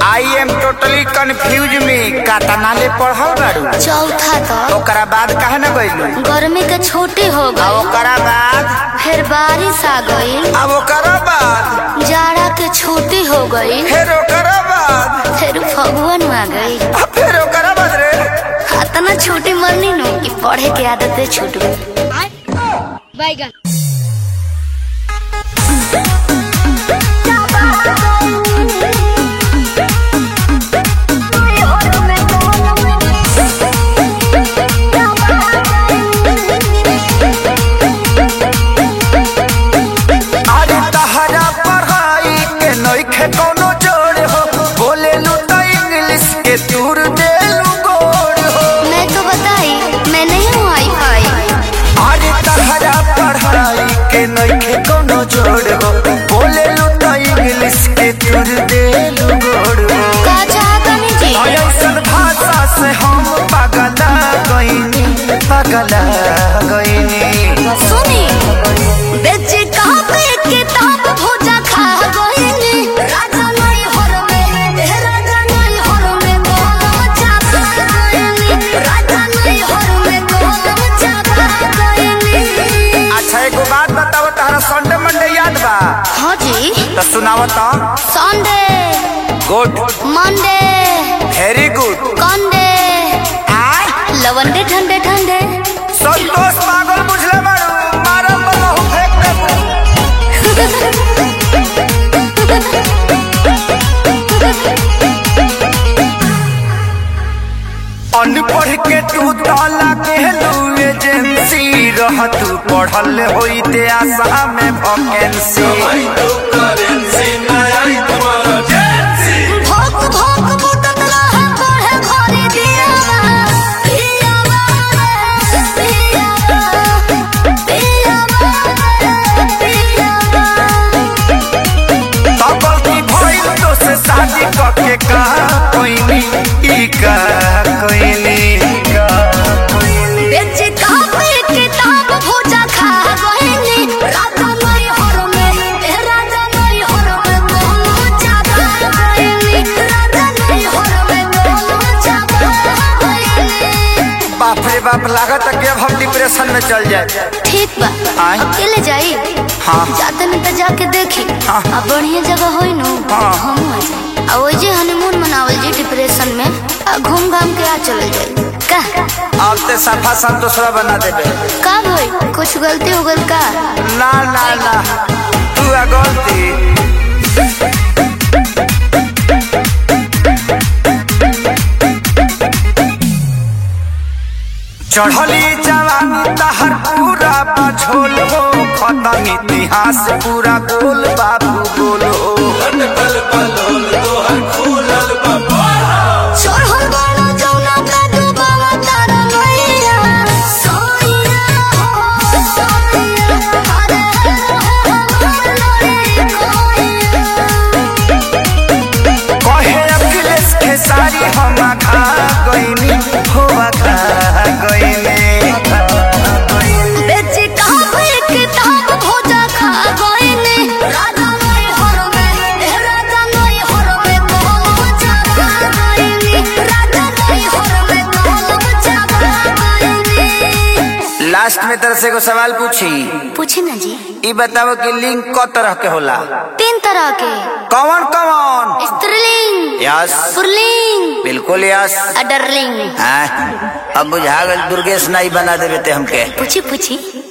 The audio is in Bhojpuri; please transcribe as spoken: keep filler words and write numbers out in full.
आई एम टोटली कंफ्यूज में कातना ले पढ़ल बाड़ू। चौथा तक। ओकरा बाद कहे न गइलू? गर्मी के छुट्टी हो गई। ओकरा बाद फिर बारिश आ गई। अब ओकरा बाद जाड़ा के छुट्टी हो गई। फिर ओकरा बाद फिर फगुन आ गई। फिर ओकरा बाद रे इतना छुट्टी मरनी नो कि पढ़े के आदत छूट गई। बैगन कोनो जोड़ हो बोले लू तो इंग्लिश के तूर दे लू गोड़ हो। मैं तो बताई मैं नहीं हूँ आई फाई। अरे तहरा पढ़ाई के नहीं कोनो जोड़ हो बोले लू तो इंग्लिश के तूर दे लू गोड़ हो। का चाहता नहीं जी? ऐसन भाषा से हम पगला गईनी पगला गईनी। सुनी बेचे कहाँ पे किताब भोजा खा गईनी। राजा नहीं हर में राजा नहीं हर में गोलम चापा गईनी। राजा नहीं हर में गोलम चापा गईनी। अच्छा एगो बात बताओ, तारा संडे मंडे याद बा? हाँ जी। तो सुनाओ तो। Sunday good, Monday very good, कंडे आय लवंडे ठंडे ठंडे। संतोष पागल बुझले बाड़ू, मारम बहु फेंक देबू। अनपढ़ के तू ताला के लू एजेंसी रह तू पढ़ल होई ते आशा में वैकेंसी। भोक भोक बुटत रह पढ़े घरे दियावा पियावा पियावा पियावा पियावा। तब की भइल तो से शादी करके कहा कोइनी ई का कोइनी का कोइनी। बेचे कापे किताब भोजा खा गईनी। राजा नहीं हर में राजा नहीं हर में गोलम चापा गईनी। राजा नहीं हर में गोलम चापा गईनी। बाप रे बाप, लागत कि अब हम डिप्रेशन में चल जाए। ठीक बा आय? अकेले जाई? हाँ जाते नहीं तो जाके देखी। हाँ। अब बढ़िया जगह होई नो हाँ। हम आ जाए। अब वही जे हनीमून मनावल जी डिप्रेशन में आ घूम घाम के आ चल जाए का। अब ते सफा संतोषवा बना देबे। का भाई कुछ गलती हो गल का? ना ना ना तू आ गलती। चढ़ली जवानी तहर पूरा बझोल हो, खत्म इतिहास पूरा गोल बाबू गोल हो। चढ़ल बाड़ा जौना पे डूबावा तारा मैया सोइया हो सोइया अरे हमारे कोइया। कहे अखिलेश के सारी हम खा गईनी हो खा गईनी। बेचे कापे किताब भोजा खा गईनी। राजा नहीं हर में राजा नहीं हर में गोलम चापा गईनी। राजा नहीं हर में गोलम चापा गईनी। लास्ट में तरह से को सवाल पूछी। पूछे ना जी। ई बताओ कि लिंग क तरह के होला? तीन तरह के। कौन कौन? स्त्रीलिंग, यस पुल्लिंग, बिल्कुल यस। अडरलिंग। हाँ, अब बुझा गल दुर्गेश नाई बना देवे ते हमके। पूछी पूछी।